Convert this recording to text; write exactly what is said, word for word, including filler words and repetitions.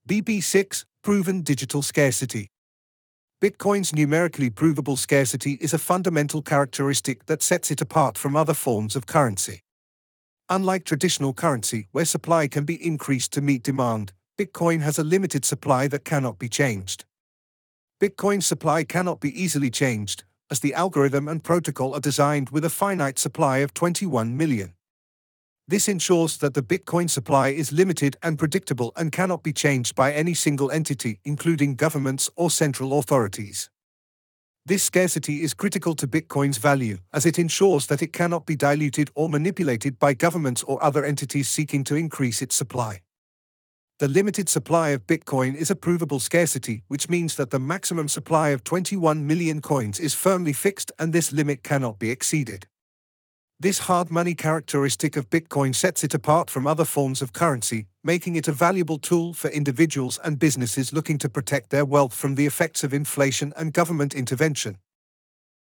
B B six, Proven Digital Scarcity. Bitcoin's numerically provable scarcity is a fundamental characteristic that sets it apart from other forms of currency. Unlike traditional currency, where supply can be increased to meet demand, Bitcoin has a limited supply that cannot be changed. Bitcoin's supply cannot be easily changed, as the algorithm and protocol are designed with a finite supply of twenty-one million. This ensures that the Bitcoin supply is limited and predictable and cannot be changed by any single entity, including governments or central authorities. This scarcity is critical to Bitcoin's value, as it ensures that it cannot be diluted or manipulated by governments or other entities seeking to increase its supply. The limited supply of Bitcoin is a provable scarcity, which means that the maximum supply of twenty-one million coins is firmly fixed and this limit cannot be exceeded. This hard money characteristic of Bitcoin sets it apart from other forms of currency, making it a valuable tool for individuals and businesses looking to protect their wealth from the effects of inflation and government intervention.